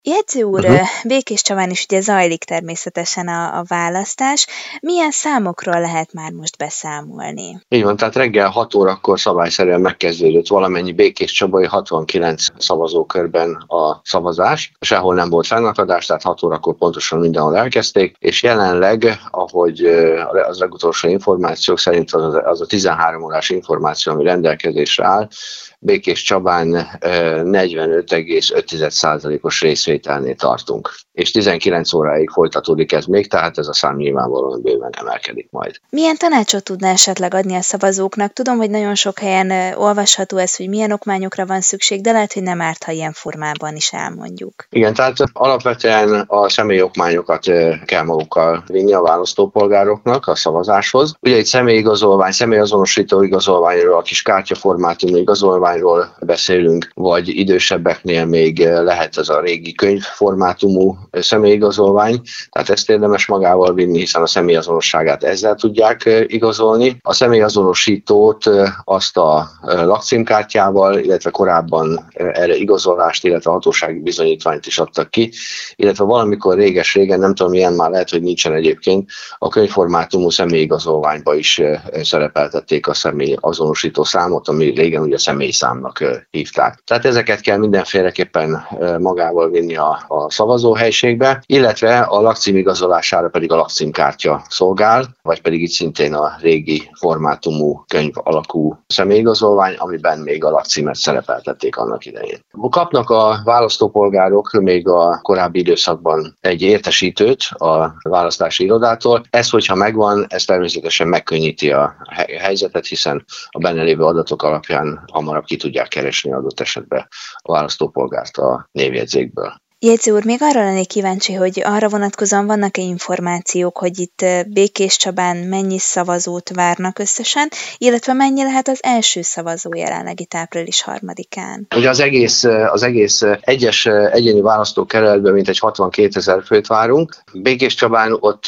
Jegyző úr, Békés Csabán is ugye zajlik természetesen a választás. Milyen számokról lehet már most beszámolni? Így van, tehát reggel 6 órakor szabályszerűen megkezdődött valamennyi Békés Csabai 69 szavazókörben a szavazás. Sehol nem volt fennakadás, tehát 6 órakor pontosan mindenhol elkezdték, és jelenleg, ahogy az legutolsó információk szerint az a 13 órás információ, ami rendelkezésre áll, Békés Csabán 45,5%-os részvételnél tartunk. És 19 óráig folytatódik ez még, tehát ez a szám nyilvánvalóan bőven emelkedik majd. Milyen tanácsot tudna esetleg adni a szavazóknak? Tudom, hogy nagyon sok helyen olvasható ez, hogy milyen okmányokra van szükség, de lehet, hogy nem árt, ha ilyen formában is elmondjuk. Igen, tehát alapvetően a személyi okmányokat kell magukkal vinni a választópolgároknak a szavazáshoz. Ugye egy személyigazolvány, személyazonosító igazolványról, a kis kártyaformátumú igazolványról beszélünk, vagy idősebbeknél még lehet ez a régi könyvformátumú személyigazolvány, tehát ezt érdemes magával vinni, hiszen a személyazonosságát ezzel tudják igazolni. A személyazonosítót azt a lakcímkártyával, illetve korábban erre igazolást, illetve hatósági bizonyítványt is adtak ki, illetve valamikor réges-régen, nem tudom milyen, már lehet, hogy nincsen egyébként, a könyvformátumú személyigazolványba is szerepeltették a személyazonosító számot, ami régen ugye személyszámnak hívták. Tehát ezeket kell mindenféleképpen magával vinni a szavazóhelyiségbe, illetve a lakcím igazolására pedig a lakcímkártya szolgál, vagy pedig itt szintén a régi formátumú könyv alakú személyigazolvány, amiben még a lakcímet szerepeltették annak idején. Kapnak a választópolgárok még a korábbi időszakban egy értesítőt a választási irodától. Ez, hogyha megvan, ez természetesen megkönnyíti a helyzetet, hiszen a benne lévő adatok alapján hamarabb ki tudják keresni adott esetben a választópolgárt a névjegyzékből. Jegyző úr, még arra lennék kíváncsi, hogy arra vonatkozóan vannak-e információk, hogy itt Békés Csabán mennyi szavazót várnak összesen, illetve mennyi lehet az első szavazó jelenleg itt április 3-án? Ugye az egész egyes egyéni választókerületben mintegy 62 000 főt várunk. Békés Csabán ott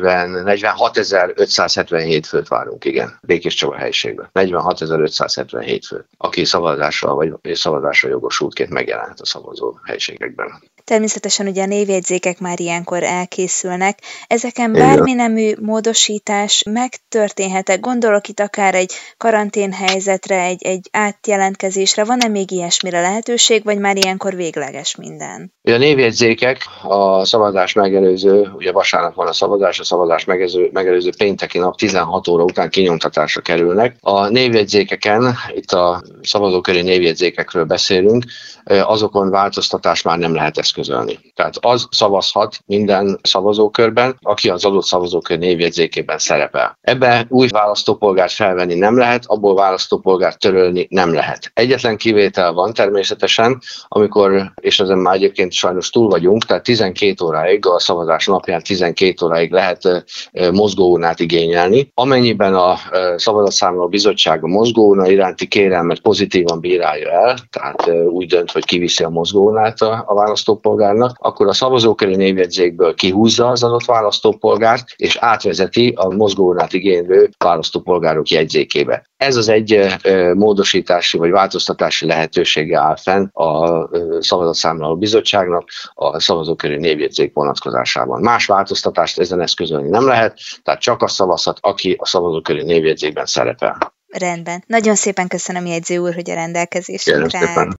46.577 főt várunk, igen, Békés Csaba helyiségben. 46.577 fő, aki szavazásra jogosultként megjelent a szavazó helyiségekben. Természetesen ugye a névjegyzékek már ilyenkor elkészülnek. Ezeken bármi nemű módosítás megtörténhet-e? Gondolok itt akár egy karanténhelyzetre, egy átjelentkezésre. Van-e még ilyesmire lehetőség, vagy már ilyenkor végleges minden? A névjegyzékek a szavazás megelőző, ugye vasárnap van a szavazás megelőző pénteki nap 16 óra után kinyomtatásra kerülnek. A névjegyzékeken, itt a szavazóköri névjegyzékekről beszélünk, azokon változtatás már nem lehet eszközölni. Tehát az szavazhat minden szavazókörben, aki az adott szavazókör névjegyzékében szerepel. Ebben új választópolgárt felvenni nem lehet, abból választópolgárt törölni nem lehet. Egyetlen kivétel van természetesen, amikor, és ezen már egyébként sajnos túl vagyunk, tehát 12 óráig, a szavazás napján 12 óráig lehet mozgóurnát igényelni. Amennyiben a szavazatszámláló bizottság a mozgóurna iránti kérelmet pozitívan bírálja el, tehát úgy dönt, hogy kiviszi a mozgóurnát a választópolgárnak, akkor a szavazóköri névjegyzékből kihúzza az adott választópolgárt, és átvezeti a mozgóurnát igénylő választópolgárok jegyzékébe. Ez az egy módosítási vagy változtatási lehetősége áll fenn a szavazatszámláló bizottságnak a szavazóköri névjegyzék vonatkozásában. Más változtatást ezen eszközölni nem lehet, tehát csak azt szavazhat, aki a szavazóköri névjegyzékben szerepel. Rendben. Nagyon szépen köszönöm, jegyző úr, hogy a rendelkezésünkre áll.